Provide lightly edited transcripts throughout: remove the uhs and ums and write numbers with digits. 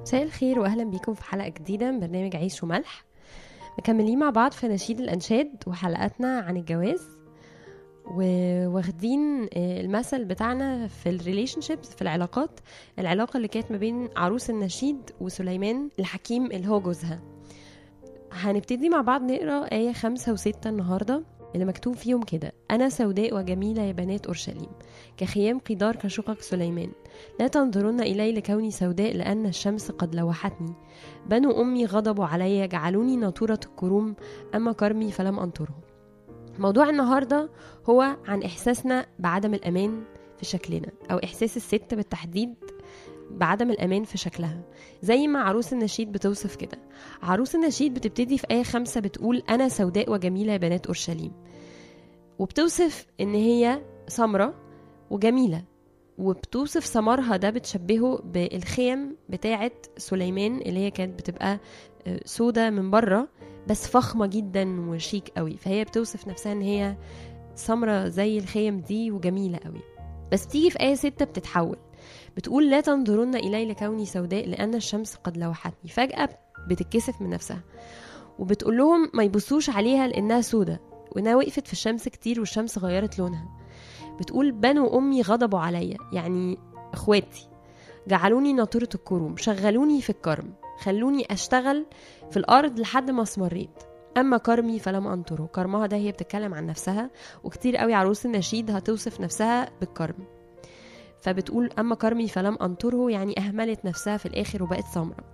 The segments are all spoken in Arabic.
مساء الخير واهلا بيكم في حلقه جديده من برنامج عيش وملح. مكملين مع بعض في نشيد الانشاد وحلقاتنا عن الجواز، واخدين المثل بتاعنا في الريليشنشيبس، في العلاقه اللي كانت ما بين عروس النشيد وسليمان الحكيم اللي هو جوزها. هنبتدي مع بعض نقرا آية 5 و6 النهارده اللي مكتوب فيهم كده: أنا سوداء وجميلة يا بنات أورشليم، كخيام قدار كشقق سليمان. لا تنظرن إلي لكوني سوداء، لأن الشمس قد لوحتني. بنو أمي غضبوا علي، جعلوني ناطورة الكروم، أما كرمي فلم أنطره. موضوع النهارده هو عن إحساسنا بعدم الأمان في شكلنا، أو إحساس الست بالتحديد بعدم الأمان في شكلها. زي ما عروس النشيد بتوصف كده. عروس النشيد بتبتدي في آية 5 بتقول أنا سوداء وجميلة يا بنات أورشليم، وبتوصف إن هي سمرة وجميلة، وبتوصف سمرها ده بتشبهه بالخيم بتاعة سليمان اللي هي كانت بتبقى سودة من بره بس فخمة جدا وشيك قوي. فهي بتوصف نفسها إن هي سمرة زي الخيم دي وجميلة قوي. بس تيجي في آية 6 بتتحول، بتقول لا تنظرن إلي لكوني سوداء، لأن الشمس قد لوحتني. فجأة بتتكسف من نفسها وبتقول لهم ما يبصوش عليها لأنها سودة، وإنها وقفت في الشمس كتير والشمس غيرت لونها. بتقول بنو أمي غضبوا عليا، يعني إخواتي، جعلوني ناطورة الكروم، شغلوني في الكرم، خلوني أشتغل في الأرض لحد ما اسمريت. أما كرمي فلم أنطره. كرمها ده هي بتتكلم عن نفسها، وكتير قوي عروس النشيد هتوصف نفسها بالكرم. فبتقول أما كرمي فلم أنطره، يعني أهملت نفسها في الآخر وبقت سمرة.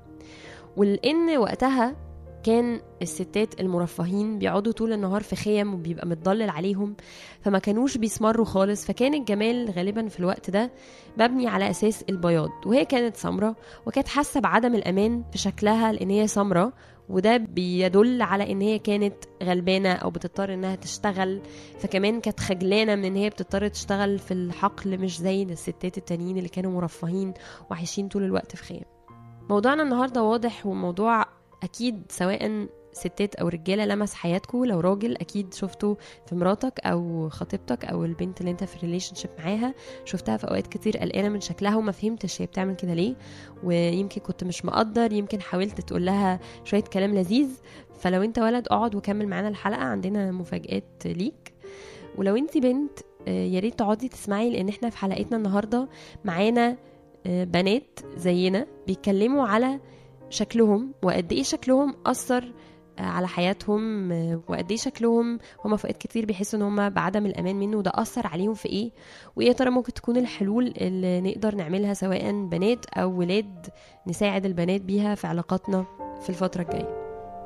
ولأن وقتها كان الستات المرفهين بيقعدوا طول النهار في خيم وبيبقى متضلل عليهم، فما كانوش بيسمروا خالص. فكان الجمال غالبا في الوقت ده مبني على أساس البياض، وهي كانت سمرة وكانت حاسة بعدم الأمان في شكلها لأن هي سمرة، وده بيدل على ان هي كانت غلبانة او بتضطر انها تشتغل. فكمان كانت خجلانة من ان هي بتضطر تشتغل في الحقل، مش زي الستات التانيين اللي كانوا مرفهين وعايشين طول الوقت في خيام. موضوعنا النهاردة واضح، وموضوع اكيد سواء ستات او رجاله لمس حياتكم. لو راجل اكيد شفته في مراتك او خطيبتك او البنت اللي انت في ريليشن شيب معاها، شفتها في اوقات كتير قلقانه من شكلها وما فهمتش هي بتعمل كده ليه، ويمكن كنت مش مقدر، يمكن حاولت تقول لها شويه كلام لذيذ. فلو انت ولد اقعد وكمل معانا الحلقه، عندنا مفاجآت ليك. ولو انت بنت يا ريت تقعدي تسمعي، لان احنا في حلقتنا النهارده معانا بنات زينا بيتكلموا على شكلهم، وقد ايه شكلهم اثر على حياتهم، وقد ايه شكلهم هم في اوقات كتير بيحسوا ان هم بعدم الامان منه، وده اثر عليهم في ايه، وايه ترى ممكن تكون الحلول اللي نقدر نعملها سواء بنات او ولاد، نساعد البنات بيها في علاقاتنا في الفتره الجايه.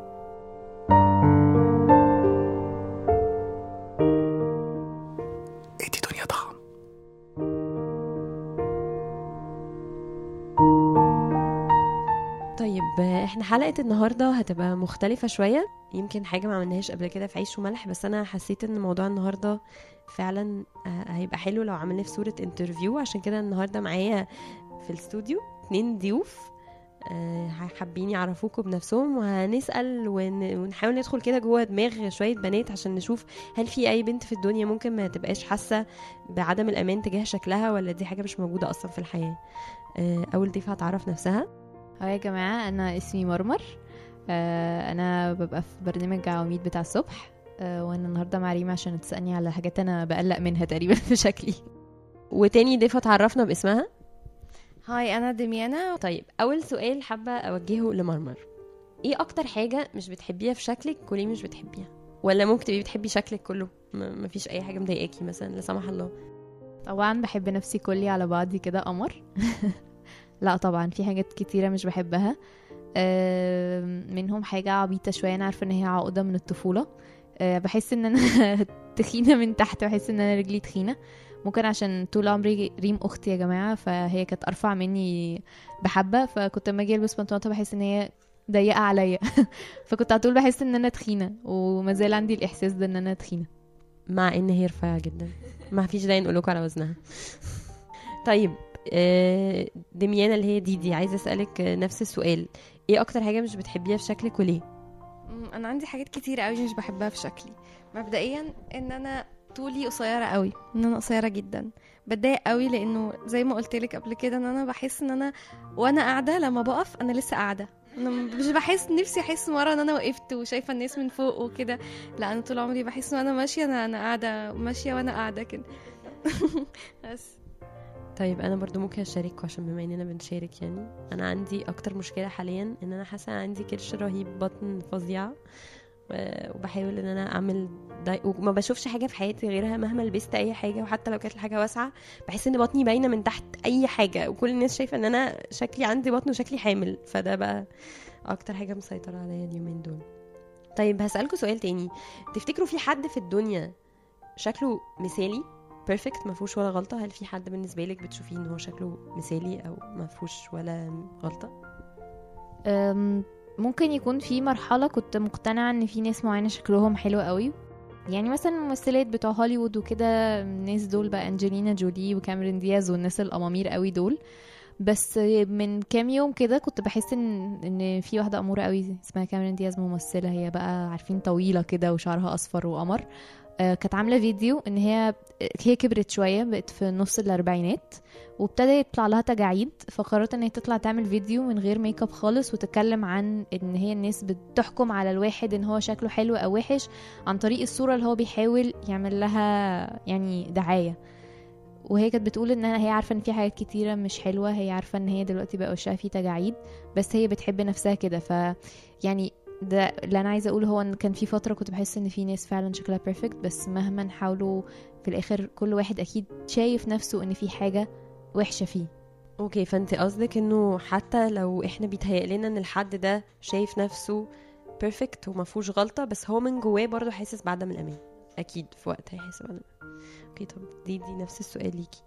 دي دنيا ضخم. طيب احنا حلقة النهاردة هتبقى مختلفة شوية، يمكن حاجة ما عملناهاش قبل كده في عيش وملح، بس انا حسيت ان موضوع النهاردة فعلا هيبقى حلو لو عملناه في صورة انترفيو. عشان كده النهاردة معايا في الاستوديو 2 ضيوف حابين يعرفوكم بنفسهم، وهنسأل ونحاول ندخل كده جوه دماغ شوية بنات عشان نشوف هل في اي بنت في الدنيا ممكن ما تبقاش حاسة بعدم الامان تجاه شكلها، ولا دي حاجة مش موجودة اصلا في الحياة. اول ضيفة هتعرف نفسها. هاي يا جماعة، أنا اسمي مرمر. أنا ببقى في برنامج عواميد بتاع الصبح، وأنا النهاردة مع ريما عشان تسألني على حاجات أنا بقلق منها تقريبا في شكلي. وتاني ضيفة تعرفنا باسمها. هاي أنا دميانة. طيب أول سؤال حابة أوجهه لمرمر، إيه أكتر حاجة مش بتحبيها في شكلك وليه مش بتحبيها؟ ولا ممكن تبقي بتحبي شكلك كله، مفيش أي حاجة مضايقاكي مثلا لا سمح الله؟ طبعا بحب نفسي كلي على بعضي كده قمر. لا طبعا في حاجات كتيرة مش بحبها، منهم حاجة عبيطة شوية، أنا عارفة إن هي عقدة من الطفولة. بحس إن أنا تخينة من تحت، بحس إن أنا رجلي تخينة. ممكن عشان طول عمري ريم أختي يا جماعة، فهي كانت أرفع مني بحبة، فكنت لما أجي ألبس بنطلونات بحس إن هي ضيقة عليا. فكنت على طول بحس إن أنا تخينة، وما زال عندي الإحساس ده إن أنا تخينة مع إن هي رفيعة جدا. ما فيش داعي نقولك على وزنها. طيب دميانة اللي هي دي عايزة أسألك نفس السؤال، ايه اكتر حاجة مش بتحبيها في شكلك وليه؟ انا عندي حاجات كتير قوي مش بحبها في شكلي. مبدئيا ان انا طولي قصيره قوي، ان انا قصيره جدا. بتضايق قوي، لانه زي ما قلت لك قبل كده ان انا بحس ان انا وانا قاعده لما بقف انا لسه قاعده، انا مش بحس نفسي احس مره ان انا وقفت وشايفه الناس من فوق وكده. لا، انا طول عمري بحس ان انا ماشيه، انا قاعده ماشيه وانا قاعده كده. بس طيب انا برضو ممكن اشارك، عشان بما اننا بنشارك يعني انا عندي اكتر مشكله حاليا ان انا حاسه عندي كرش رهيب، بطن فظيعه، وبحاول ان انا اعمل وما بشوفش حاجه في حياتي غيرها مهما لبست اي حاجه، وحتى لو كانت الحاجه واسعه بحس ان بطني باينه من تحت اي حاجه، وكل الناس شايفه ان انا شكلي عندي بطن وشكلي حامل، فده بقى اكتر حاجه مسيطره عليا اليومين دول. طيب هسألكوا سؤال تاني، تفتكروا في حد في الدنيا شكله مثالي بيرفكت ما فيهوش ولا غلطه؟ هل في حد بالنسبه لك بتشوفيه ان هو شكله مثالي او ما فيهوش ولا غلطه؟ ممكن يكون في مرحلة كنت مقتنعة ان في ناس معينة شكلهم حلو قوي، يعني مثلا الممثلات بتوع هوليوود وكده، الناس دول بقى انجلينا جولي وكاميرون دياز والناس الامامير قوي دول. بس من كام يوم كده كنت بحس ان في واحدة امورة قوي اسمها كاميرون دياز، ممثلة هي بقى عارفين طويلة كده وشعرها اصفر وقمر. كانت عاملة فيديو ان هي كبرت شوية، بقت في نص الاربعينات وابتدى يطلع لها تجاعيد، فقررت ان هي تطلع تعمل فيديو من غير ميك اب خالص وتتكلم عن ان هي الناس بتحكم على الواحد ان هو شكله حلو او وحش عن طريق الصورة اللي هو بيحاول يعمل لها يعني دعاية. وهي كانت بتقول ان هي عارفة ان في حاجات كتيرة مش حلوة، هي عارفة ان هي دلوقتي بقى وشها فيه تجاعيد، بس هي بتحب نفسها كده. ف يعني ده اللي انا عايزه اقوله، هو ان كان في فتره كنت بحس ان في ناس فعلا شكلها بيرفكت، بس مهما نحاولوا في الاخر كل واحد اكيد شايف نفسه ان في حاجه وحشه فيه. اوكي، فانت قصدك انه حتى لو احنا بيتهيأ لنا ان الحد ده شايف نفسه بيرفكت وما فيهوش غلطه، بس هو من جواه برضه حاسس بعدم الامان، اكيد في وقت هيحس بعدم الامان. اوكي، طب دي نفس السؤال ليكي.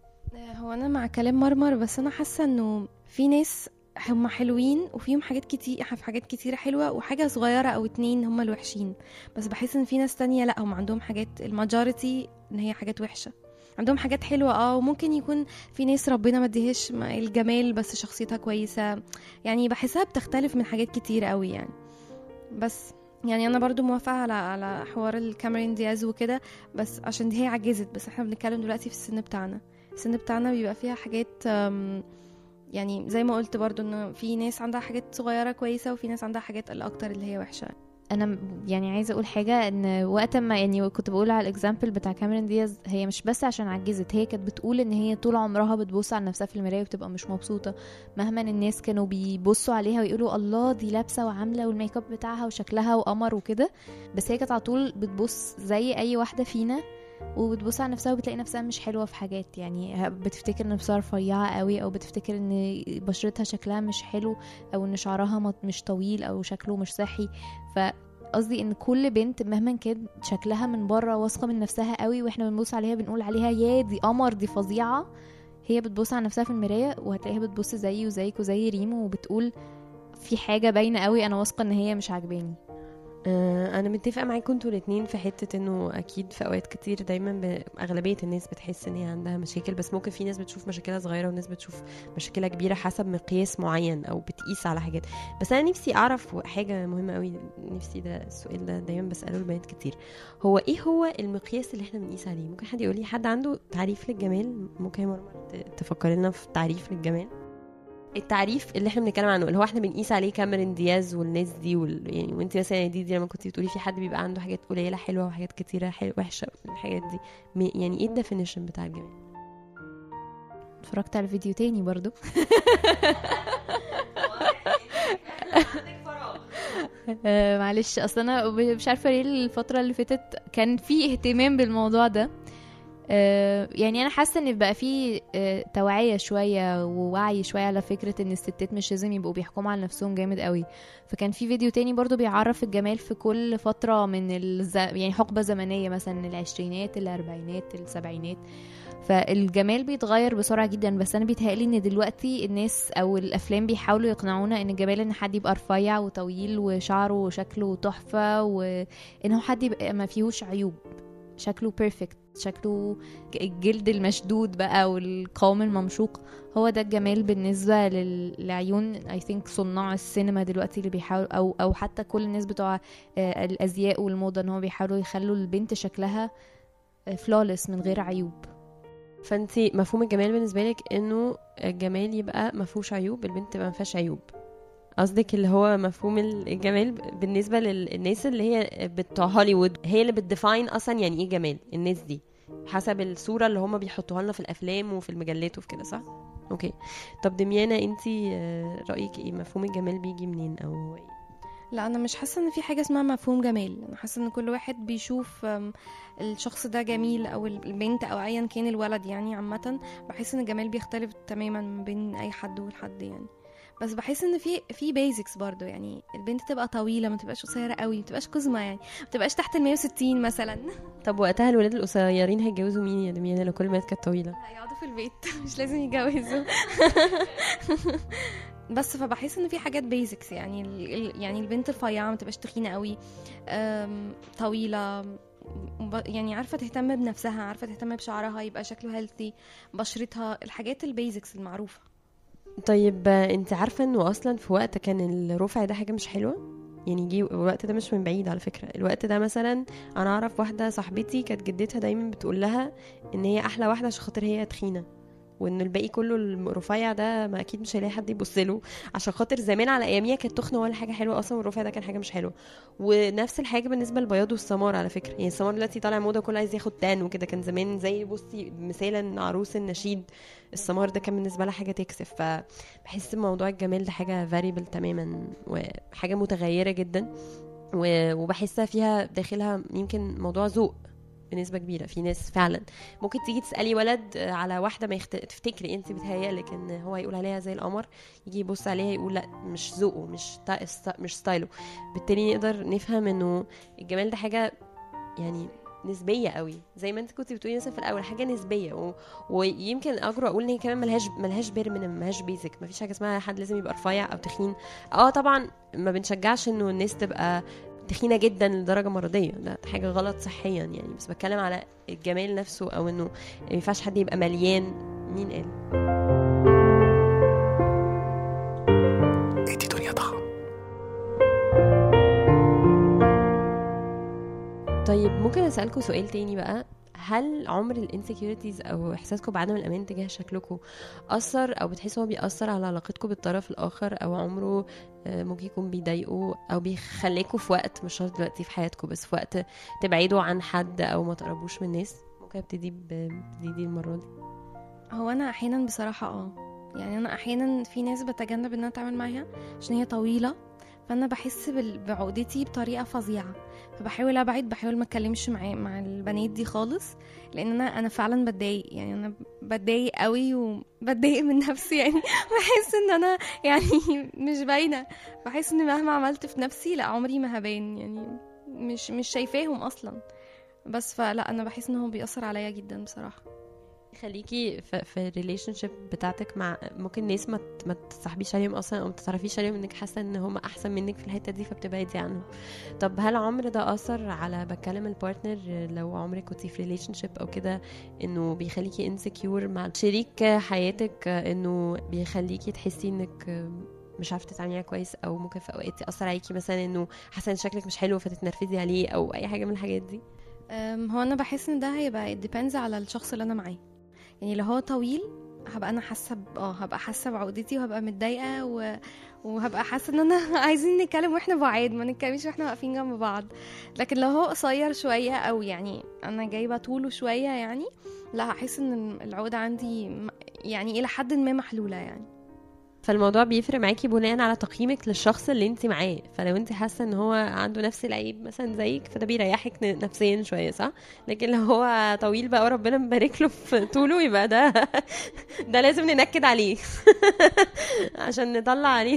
هو انا مع كلام مرمر، بس انا حاسه انه في ناس هم حلوين وفيهم حاجات كتير، في حاجات كتيرة حلوة، وحاجة صغيرة او اتنين هم الوحشين. بس بحس ان في ناس تانية لا، هم عندهم حاجات، الماجوريتي ان هي حاجات وحشة، عندهم حاجات حلوة. وممكن يكون في ناس ربنا ما اديهاش الجمال بس شخصيتها كويسة. يعني بحسها بتختلف من حاجات كتير قوي يعني. بس يعني انا برضو موافقة على حوار الكاميرون دياز وكده، بس عشان دي هي عجزت. بس احنا بنتكلم دلوقتي في السن بتاعنا بيبقى فيها حاجات، يعني زي ما قلت برضو انه في ناس عندها حاجات صغيرة كويسة، وفي ناس عندها حاجات الاكتر اللي هي وحشة. انا يعني عايزه اقول حاجه، ان وقت ما يعني كنت بقول على الاكزامبل بتاع كاميرون دياز، هي مش بس عشان عجزت، هي كانت بتقول ان هي طول عمرها بتبص على نفسها في المرايه وبتبقى مش مبسوطه مهما الناس كانوا بيبصوا عليها ويقولوا الله دي لابسه وعامله والميك اب بتاعها وشكلها وقمر وكده، بس هي كانت على طول بتبص زي اي واحده فينا وبتبص على نفسها وبتلاقي نفسها مش حلوه في حاجات، يعني بتفتكر ان نفسها رفيعه قوي، او بتفتكر ان بشرتها شكلها مش حلو، او ان شعرها مش طويل، او شكله مش صحي. قصدي ان كل بنت مهما كان شكلها من بره واثقه من نفسها قوي، واحنا بنبص عليها بنقول عليها يا دي قمر دي فظيعه، هي بتبص على نفسها في المرايه وهتلاقيها بتبص زيي وزيك وزي ريمو وبتقول في حاجه باينه قوي انا واثقه ان هي مش عاجباني. انا متفقه معاكم انتوا الاثنين في حته انه اكيد في اوقات كتير دايما اغلبيه الناس بتحس ان هي عندها مشاكل، بس ممكن في ناس بتشوف مشاكلها صغيره وناس بتشوف مشاكلها كبيره حسب مقياس معين او بتقيس على حاجات. بس انا نفسي اعرف حاجه مهمه قوي، نفسي ده السؤال ده دايما بساله البنات كتير، هو ايه هو المقياس اللي احنا بنقيس عليه؟ ممكن حد يقول لي، حد عنده تعريف للجمال؟ ممكن مرمر تفكر لنا في تعريف للجمال، التعريف اللي احنا بنتكلم عنه اللي هو احنا بنقيس عليه كاميرون دياز والناس دي يعني وانت مثلا يا دي لما كنت بتقولي في حد بيبقى عنده حاجات قليله حلوه وحاجات كتيره وحشه، الحاجات دي يعني ايه الديفينيشن بتاع الجمال؟ اتفرجت على فيديو تاني برضو. معلش اصلا انا مش عارفه ليه الفتره اللي فاتت كان في اهتمام بالموضوع ده. يعني انا حاسه ان بقى في توعيه شويه ووعي شويه على فكره ان الستات مش لازم يبقوا بيحكموا على نفسهم جامد قوي. فكان في فيديو تاني برضو بيعرف الجمال في كل فتره من يعني حقبه زمنيه، مثلا العشرينات، الاربعينات، السبعينات. فالجمال بيتغير بسرعه جدا، بس انا بيتهيألي ان دلوقتي الناس او الافلام بيحاولوا يقنعونا ان الجمال ان حد يبقى رفيع وطويل وشعره وشكله تحفه، وانه حد يبقى ما فيهوش عيوب، شكله بيرفكت، شكله الجلد المشدود بقى والقوام الممشوق، هو ده الجمال بالنسبة للعيون. I think صناع السينما دلوقتي اللي بيحاولوا أو حتى كل الناس بتوع الأزياء والموضة ان هو بيحاولوا يخلوا البنت شكلها flawless من غير عيوب. فانتي مفهوم الجمال بالنسبه لك انه الجمال يبقى ما فيهوش عيوب، البنت تبقى ما فيهاش عيوب. قصدك اللي هو مفهوم الجمال بالنسبه للناس اللي هي بتوع هوليوود، هي اللي بتديفاين اصلا يعني ايه جمال، الناس دي حسب الصوره اللي هم بيحطوها لنا في الافلام وفي المجلات وفي كده، صح؟ اوكي. طب دميانة انتي رايك ايه؟ مفهوم الجمال بيجي منين او ايه؟ لا انا مش حاسه ان في حاجه اسمها مفهوم جمال. انا حاسه ان كل واحد بيشوف الشخص ده جميل او البنت او ايا كان الولد يعني. عامه بحس ان الجمال بيختلف تماما ما بين اي حد والحد يعني. بس بحس ان في بيزكس برضو يعني. البنت تبقى طويله، ما تبقاش قصيره قوي، ما تبقاش قزمه يعني، ما تبقاش تحت ال 160 مثلا. طب وقتها الولاد القصيرين هيتجوزوا مين يا دميانة لو كل البنات كانت طويله؟ لا يقعدوا في البيت مش لازم يتجوزوا. بس فبحس ان في حاجات بيزكس يعني. يعني البنت الرفيعه ما تبقاش تخينه قوي، طويله، يعني عارفه تهتم بنفسها، عارفه تهتم بشعرها يبقى شكله هيلثي، بشرتها، الحاجات البيزكس المعروفه. طيب انت عارفه انه اصلا في وقت كان الرفع ده حاجه مش حلوه؟ يعني جه الوقت ده مش من بعيد على فكره. الوقت ده مثلا انا اعرف واحده صاحبتي كانت جدتها دايما بتقول لها ان هي احلى واحده عشان خاطر هي تخينه، وان الباقي كله الرفيع ده ما اكيد مش هيلاقي حد يبص له، عشان خاطر زمان على اياميها كانت تخنه ولا حاجه حلوه اصلا، والرفيع ده كان حاجه مش حلوه. ونفس الحاجه بالنسبه للبياض والسمار على فكره. يعني السمار دلوقتي طالع موضه، كله عايز ياخد تان وكده. كان زمان زي بصي مثالا عروس النشيد، السمار ده كان بالنسبه لها حاجه تكسف. فبحس موضوع الجمال ده حاجه فاريبل تماما وحاجه متغيره جدا، وبحسها فيها داخلها يمكن موضوع ذوق بنسبه كبيره. في ناس فعلا ممكن تيجي تسالي ولد على واحده ما تفتكري انت بتهيألك ان هو يقول عليها زي القمر، يجي يبص عليها يقول لا مش ذوقه، مش ستايله. بالتالي نقدر نفهم انه الجمال ده حاجه يعني نسبيه قوي، زي ما انت كنت بتقولي مثلا في الاول، حاجه نسبيه. ويمكن اجرؤ اقول ان هي كمان ملهاش بيرمنم، ملهاش بيزك. مفيش حاجه اسمها حد لازم يبقى رفيع او تخين. طبعا ما بنشجعش انه الناس تبقى تخينه جدا لدرجه مرضيه، ده حاجه غلط صحيا يعني. بس بتكلم على الجمال نفسه، او انه ما ينفعش حد يبقى مليان. مين قال؟ دي دنيا ضخم. طيب ممكن اسالكم سؤال تاني بقى؟ هل عمر الانسكيورتيز او احساسكم بعدم الامان تجاه شكلكم اثر او بتحسوا هو بيأثر على علاقتكم بالطرف الاخر، او عمره ممكن يكون بيضايقوا او بيخليكوا في وقت، مش شرط دلوقتي في حياتكم، بس في وقت تبعدوا عن حد او ما تقربوش من الناس؟ ممكن ابتدي دي المره دي. هو انا احيانا بصراحه يعني انا احيانا في ناس بتجنب ان انا اتعامل معاها عشان هي طويله، فانا بحس بعقدتي بطريقه فظيعه، فبحاول ابعد، بحاول ما اتكلمش مع البنات دي خالص، لان انا فعلا بتضايق يعني. انا بتضايق قوي وبتضايق من نفسي يعني. بحس ان انا يعني مش باينه، بحس ان مهما عملت في نفسي لا عمري ما هبان يعني. مش شايفاهم اصلا. بس فلا انا بحس ان هو بيأثر عليا جدا بصراحه. خليكي في الريليشن شيب بتاعتك مع ممكن ناس ما تصاحبيش عليهم اصلا، او ما تتعرفيش عليهم، انك حاسه ان هم احسن منك في الحته دي فبتبعدي عنهم. طب هل عمر ده اثر على بكلم البارتنر لو عمرك كنتي في ريليشن شيب او كده، انه بيخليكي انسكيور مع شريك حياتك، انه بيخليكي تحسي انك مش عارفه تتعاملي كويس، او ممكن في اوقات ياثر عليكي مثلا انه حاسه ان شكلك مش حلو فتتنرفزي عليه، او اي حاجه من الحاجات دي؟ هو انا بحس ان ده هيبقى depends على الشخص اللي انا معاه. يعني لو هو طويل هبقى انا حاسه هبقى حاسه بعقدتي، وهبقى متضايقه وهبقى حاسه ان انا عايزين نتكلم واحنا بعاد، ما نتكلمش واحنا واقفين جنب بعض. لكن لو هو قصير شويه، او يعني انا جايبه طوله شويه يعني، لا هحس ان العقده عندي يعني الى حد ما محلوله يعني. فالموضوع بيفرق معاكي بناء على تقييمك للشخص اللي انت معاه. فلو انت حاسه ان هو عنده نفس العيب مثلا زيك، فده بيريحك نفسيا شويه، صح؟ لكن لو هو طويل بقى وربنا مبارك له في طوله، يبقى ده لازم ننكد عليه عشان نطلع عليه.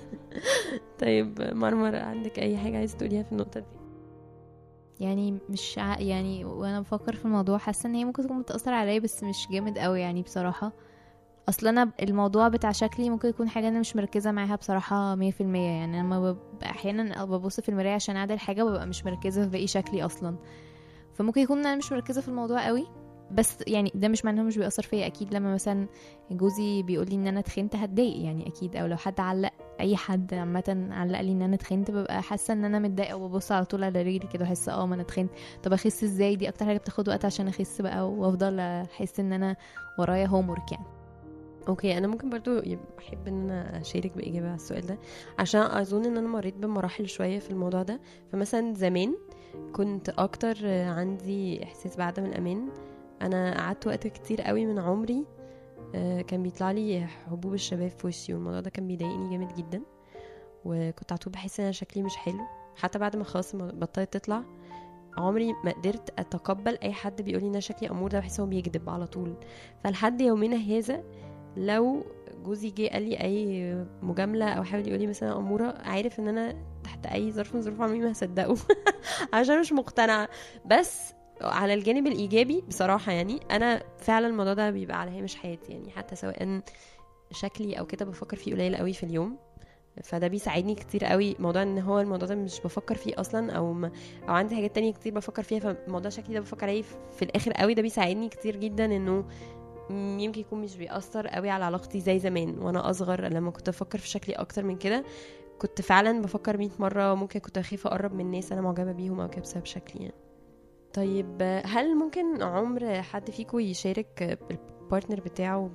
طيب مرمر، عندك اي حاجه عايز تقوليها في النقطه دي؟ يعني مش يعني وانا بفكر في الموضوع حاسه ان هي ممكن تكون بتأثر عليا، بس مش جامد قوي يعني بصراحه. اصلا انا الموضوع بتاع شكلي ممكن يكون حاجه انا مش مركزه معاها بصراحه 100%. يعني لما احيانا ببص في المرايه عشان اعدل حاجه، ببقى مش مركزه في باقي شكلي اصلا. فممكن يكون انا مش مركزه في الموضوع قوي، بس يعني ده مش معناه مش بيأثر فيا. اكيد لما مثلا جوزي بيقول لي ان انا تخنت هتضايق يعني اكيد، او لو حد علق اي حد عامه علق لي ان انا اتخنت ببقى حاسه ان انا متضايقه وببص على طول على رجلي كده واحس ما انا اتخنت. طب اخس ازاي؟ دي اكتر حاجه بتاخد وقت عشان اخس بقى وافضل احس ان انا ورايا هومورك يعني. اوكي، انا ممكن برضو احب ان انا اشارك باجابه على السؤال ده عشان اظن ان انا مريت بمراحل شويه في الموضوع ده. فمثلا زمان كنت اكتر عندي احساس بعدم الامان. انا قعدت وقت كتير قوي من عمري كان بيطلع لي حبوب الشباب في وشي، والموضوع ده كان بيضايقني جامد جدا، وكنت على طول بحس ان انا شكلي مش حلو. حتى بعد ما خلاص بطلت تطلع عمري ما قدرت اتقبل اي حد بيقول لي ان انا شكلي امور، ده بحس هو بيكذب على طول. فلحد يومنا هذا لو جوزي جه قال لي اي مجامله او حاول يقول لي مثلا اموره، عارف ان انا تحت اي ظرف من ظروف عمري ما هصدقه عشان مش مقتنعه. بس على الجانب الايجابي بصراحه يعني انا فعلا الموضوع ده بيبقى على هامش حياتي، يعني حتى سواء شكلي او كده بفكر فيه قليل قوي في اليوم، فده بيساعدني كتير قوي. موضوع ان هو الموضوع ده مش بفكر فيه اصلا او عندي حاجات تانية كتير بفكر فيها، فموضوع شكلي ده بفكر عليه في الاخر قوي، ده بيساعدني كتير جدا انه يمكن يكون مش بيأثر قوي على علاقتي زي زمان وانا اصغر. لما كنت افكر في شكلي اكتر من كده كنت فعلا بفكر 100 مرة، ممكن كنت اخاف اقرب من الناس انا معجبة بيهم او كده بسبب شكلي يعني. طيب هل ممكن عمر حد فيكم يشارك البارتنر بتاعه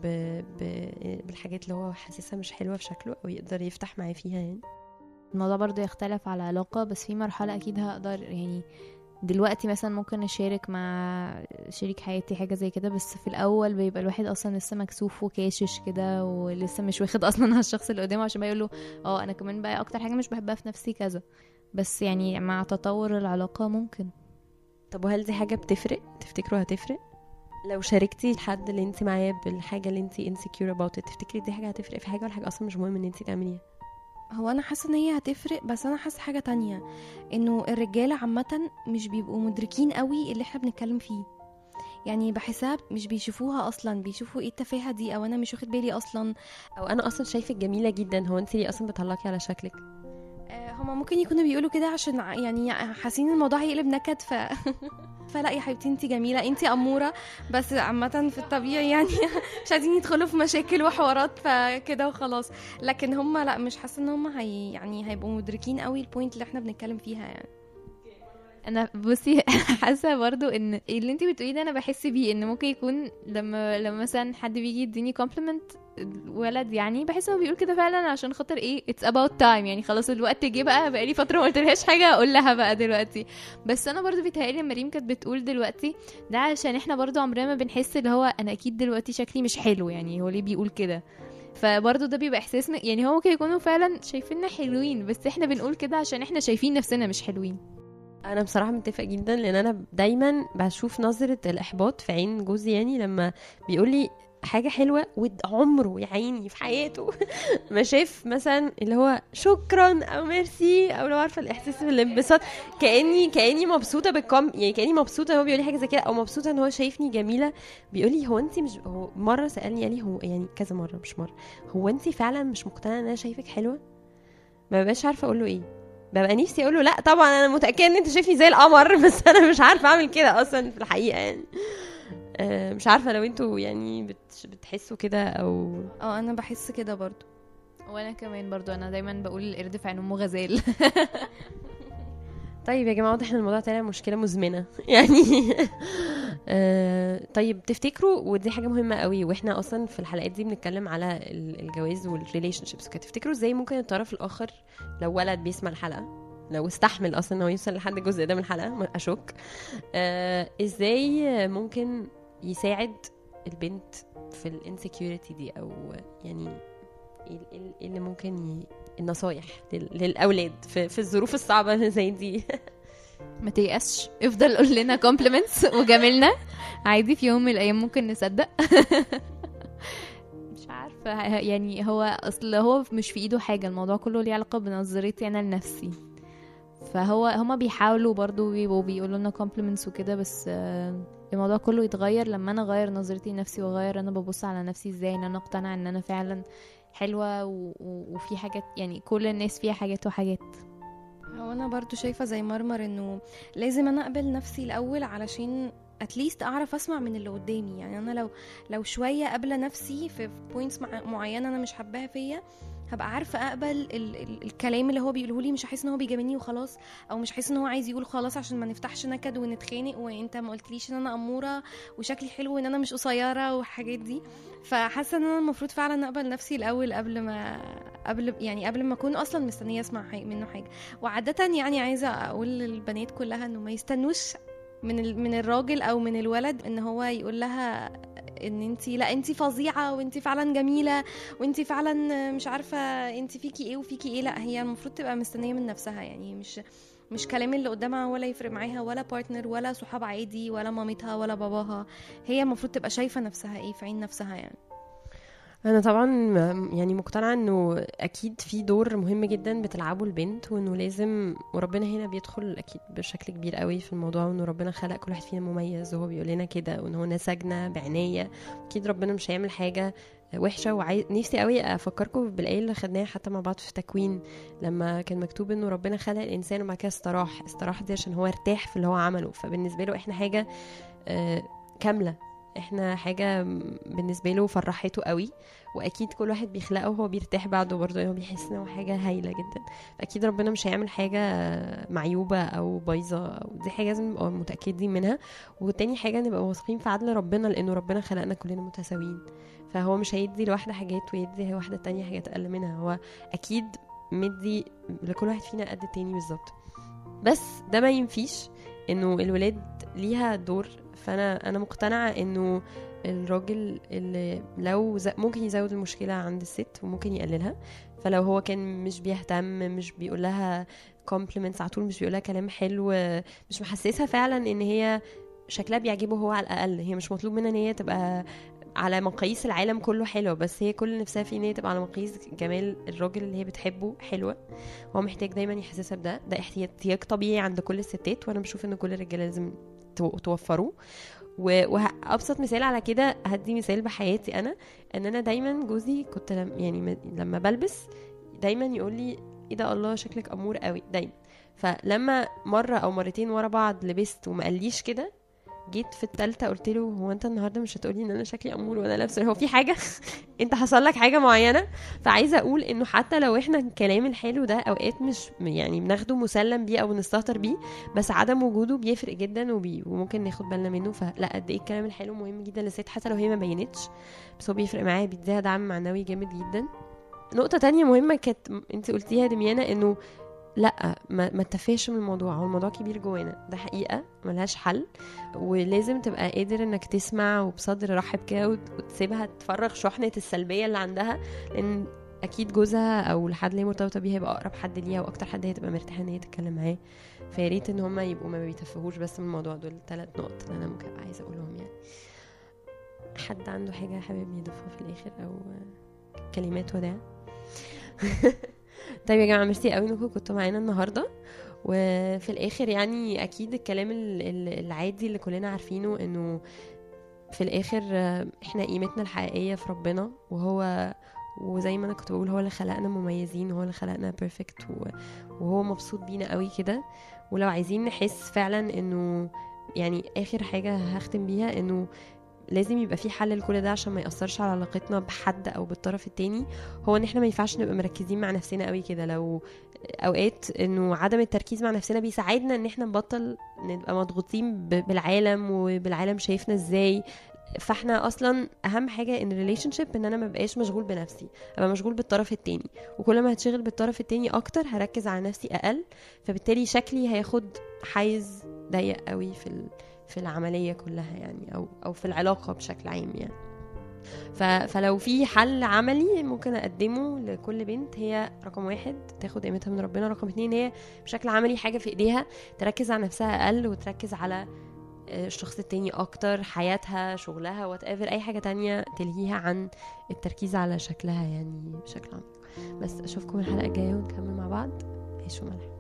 بالحاجات اللي هو حاسسها مش حلوة في شكله او يقدر يفتح معاه فيها يعني؟ الموضوع برضو يختلف على علاقة، بس في مرحلة اكيد هقدر يعني دلوقتي مثلا ممكن اشارك مع شريك حياتي حاجه زي كده، بس في الاول بيبقى الواحد اصلا لسه مكسوف وكاشش كده ولسه مش واخد اصلا على الشخص اللي قدامه عشان بيقول له انا كمان بقى اكتر حاجه مش بحبها في نفسي كذا. بس يعني مع تطور العلاقه ممكن. طب وهل دي حاجه بتفرق؟ تفتكروا هتفرق لو شاركتي الحد اللي انت معاه بالحاجه اللي انت insecure about it؟ تفتكري دي حاجه هتفرق في حاجه ولا حاجه اصلا مش مهم ان انت تعمليها؟ هو انا حاسه ان هي هتفرق، بس انا حاسه حاجه تانية، انه الرجاله عامه مش بيبقوا مدركين قوي اللي احنا بنتكلم فيه. يعني بحسها مش بيشوفوها اصلا، بيشوفوا ايه التفاهه دي، او انا مش واخد بالي اصلا، او انا اصلا شايفك جميله جدا، هو انت ليه اصلا بتعلقي على شكلك؟ هما ممكن يكونوا بيقولوا كده عشان يعني حاسين الموضوع هيقلب نكد فلا يا حبيبتي انتي جميله انتي اموره، بس عامه في الطبيعي يعني مش عايزين يدخلوا في مشاكل وحوارات فكده وخلاص. لكن هما لا، مش حاسه ان هما يعني هيبقوا مدركين قوي البوينت اللي احنا بنتكلم فيها يعني. انا بصي حاسه برضو ان اللي انتي بتقوليه ده انا بحس بيه، ان ممكن يكون لما مثلا حد بيجي يديني كومبلمنت ولد، يعني بحس انه بيقول كده فعلا عشان خاطر ايه it's about time، يعني خلاص الوقت جه بقى لي فتره ما قلتلهاش حاجه اقول لها بقى دلوقتي. بس انا برضو بيتهيألي مريم كانت بتقول دلوقتي ده عشان احنا برضو عمرنا ما بنحس اللي هو انا اكيد دلوقتي شكلي مش حلو، يعني هو ليه بيقول كده؟ فبرضو ده بيبقى احساسنا، يعني هو ممكن يكونوا فعلا شايفيننا حلوين بس احنا بنقول كده عشان احنا شايفين نفسنا مش حلوين. انا بصراحه متفق جدا، لان انا دايما بشوف نظره الاحباط في عين جوزي يعني لما بيقول لي حاجه حلوه وعمره يا عيني في حياته ما شاف مثلا اللي هو شكرا او ميرسي، او لو عارفه الاحساس بالانبساط، كاني مبسوطه يعني كاني مبسوطه هو بيقول لي حاجه زي كده، او مبسوطه ان هو شايفني جميله. بيقول لي هو انت مش، هو مره سالني قال لي هو يعني كذا مره مش مره، هو انت فعلا مش مقتنعه ان انا شايفك حلوه؟ ما ببقاش عارفه اقول له ايه، ببقى نفسي اقول له لا طبعا انا متاكده ان انت شايفني زي القمر، بس انا مش عارفه اعمل كده اصلا في الحقيقه يعني. مش عارفه لو انتوا يعني بتحسوا كده او انا بحس كده برضو. وانا كمان برضو انا دايما بقول القرد في عين امه غزال. طيب يا جماعه واضح ان الموضوع طلع مشكله مزمنه يعني. طيب تفتكروا، ودي حاجه مهمه قوي واحنا اصلا في الحلقات دي بنتكلم على الجواز والريليشن شيبس، تفتكروا ازاي ممكن الطرف الاخر لو ولد بيسمع الحلقه، لو استحمل اصلا انه يوصل لحد الجزء ده من الحلقه اشك، ازاي ممكن يساعد البنت في الانسكيورتي دي، او يعني ايه اللي ممكن النصايح للاولاد في الظروف الصعبه اللي زي دي؟ ما تيأسش، افضل قول لنا كومبلمنتس وجاملنا عادي، في يوم من الايام ممكن نصدق. مش عارفه يعني هو اصل هو مش في ايده حاجه، الموضوع كله ليه علاقه بنظرتي انا لنفسي، هما بيحاولوا برضو بيقولوا لنا كومبلمنتس وكده، بس الموضوع كله يتغير لما انا اغير نظرتي لنفسي واغير انا ببص على نفسي ازاي، ان انا اقتنع ان انا فعلا حلوه وفي حاجات، يعني كل الناس فيها حاجات وحاجات. هو انا برضو شايفه زي مرمر انه لازم انا اقبل نفسي الاول علشان اتليست اعرف اسمع من اللي قدامي. يعني انا لو شويه قابله نفسي في بوينتس معينه انا مش حباها فيا، هبقى عارفه اقبل الكلام اللي هو بيقوله لي، مش هحس ان هو بيجاملني وخلاص، او مش هحس ان هو عايز يقول خلاص عشان ما نفتحش نكد ونتخانق وانت ما قلتليش ان انا اموره وشكلي حلو وان انا مش قصيره والحاجات دي. فحاسه ان انا المفروض فعلا اقبل نفسي الاول قبل ما اكون اصلا مستنيه اسمع منه حاجه. وعاده يعني عايزه اقول للبنات كلها انه ما يستنوش من الراجل او من الولد ان هو يقول لها ان انتي لا انتي فظيعه وانتي فعلا جميله وانتي فعلا مش عارفه انتي فيكي ايه وفيكي ايه. لا، هي المفروض تبقى مستنيه من نفسها، يعني مش كلام اللي قدامها ولا يفرق معاها ولا بارتنر ولا صحاب عادي ولا مامتها ولا باباها. هي المفروض تبقى شايفه نفسها ايه في عين نفسها يعني. انا طبعا يعني مقتنعه انه اكيد في دور مهم جدا بتلعبه البنت، وانه لازم، وربنا هنا بيدخل اكيد بشكل كبير قوي في الموضوع، وانه ربنا خلق كل واحد فينا مميز وهو بيقول لنا كده، وان هو نسجنا بعنايه. اكيد ربنا مش هيعمل حاجه وحشه. نفسي قوي افكركم بالايه اللي خدناها حتى مع بعض في تكوين، لما كان مكتوب انه ربنا خلق الانسان وبعد كده استراح دي عشان هو ارتاح في اللي هو عمله. فبالنسبه له احنا حاجه كامله، احنا حاجة بالنسبة له فرحته قوي. واكيد كل واحد بيخلقه وهو بيرتاح بعده برضه، هو بيحس انه حاجة هايلة جدا. فاكيد ربنا مش هيعمل حاجة معيوبة او بايظة، او دي حاجة لازم نبقى متأكدين منها. وتاني حاجة نبقى واثقين في عدل ربنا، لانه ربنا خلقنا كلنا متساويين، فهو مش هيدي لواحدة حاجات ويدي واحدة تانية حاجات اقل منها. هو اكيد مدي لكل واحد فينا قد التاني بالظبط. بس ده ما ينفيش انه الولاد ليها دور. فانا مقتنعه انه الراجل اللي لو ممكن يزود المشكله عند الست وممكن يقللها. فلو هو كان مش بيهتم، مش بيقول لها compliments على طول، مش بيقول لها كلام حلو، مش محسسها فعلا ان هي شكلها بيعجبه هو على الاقل. هي مش مطلوب منها ان هي تبقى على مقاييس العالم كله حلوة، بس هي كل نفسها في ان هي تبقى على مقاييس جمال الراجل اللي هي بتحبه حلوة. هو محتاج دايما يحسسها ده احتياج طبيعي عند كل الستات، وانا بشوف ان كل الرجاله لازم توفروه. وابسط مثال على كده، هدي مثال بحياتي انا، ان انا دايما جوزي كنت لما بلبس دايما يقول لي ايه ده، الله شكلك امور قوي دايما. فلما مرة او مرتين ورا بعض لبست وما قاليش كده، جيت في الثالثه قلت له هو انت النهارده مش هتقولي ان انا شكلي امور وانا لابسه؟ هو في حاجه انت حصل لك حاجه معينه؟ فعايزه اقول انه حتى لو احنا الكلام الحلو ده اوقات مش يعني بناخده مسلم بيه او بنستهتر بيه، بس عدم وجوده بيفرق جدا وممكن ناخد بالنا منه. فلا، قد ايه الكلام الحلو مهم جدا للست حتى لو هي ما بينتش، بس هو بيفرق معاها، بيديها دعم معنوي جامد جدا. نقطه تانية مهمه كانت انت قلتيها دميانه، انه لا ما تفهش من الموضوع. هو الموضوع كبير جوانا، ده حقيقة ملهاش حل، ولازم تبقى قادر انك تسمع وبصدر رحب كده وتسيبها تفرغ شحنة السلبية اللي عندها، لان اكيد جوزها او الحد اللي هي مرتبطة بيه هيبقى اقرب حد ليها واكتر حد هي تبقى مرتاحة ان هي تتكلم معاه. فياريت ان هما يبقوا ما بيتفهوش بس من الموضوع. دول 3 نقط اللي انا ممكن ابقى عايزة اقولهم يعني. حد عنده حاجة حابب يضيفها في الاخر او كلمات وداع؟ طيب يا جماعه، ميرسي قوي انكم كنتوا معانا النهارده. وفي الاخر يعني اكيد الكلام العادي اللي كلنا عارفينه، انه في الاخر احنا قيمتنا الحقيقيه في ربنا، وزي ما انا كنت بقول هو اللي خلقنا مميزين، وهو اللي خلقنا بيرفكت، وهو مبسوط بينا قوي كده. ولو عايزين نحس فعلا انه يعني اخر حاجه هختم بيها، انه لازم يبقى في حل لكل ده عشان ما يأثرش على علاقتنا بحد او بالطرف التاني، هو ان احنا ما ينفعش نبقى مركزين مع نفسنا قوي كده. لو اوقات انه عدم التركيز مع نفسنا بيساعدنا ان احنا نبطل نبقى مضغوطين بالعالم وبالعالم شايفنا ازاي. فاحنا اصلا اهم حاجه ان الريليشن شيب ان انا ما بقاش مشغول بنفسي، ابقى مشغول بالطرف التاني. وكل ما هتشغل بالطرف التاني اكتر هركز على نفسي اقل، فبالتالي شكلي هياخد حيز ضيق قوي في العمليه كلها يعني، او في العلاقه بشكل عام يعني. فلو في حل عملي ممكن اقدمه لكل بنت، هي رقم 1 تاخد قيمتها من ربنا، رقم 2 هي بشكل عملي حاجه في ايديها تركز على نفسها اقل وتركز على الشخص التاني اكتر، حياتها، شغلها، whatever، اي حاجه تانية تلهيها عن التركيز على شكلها يعني بشكل عميق. بس اشوفكم الحلقه الجايه ونكمل مع بعض. عيشوا ملح.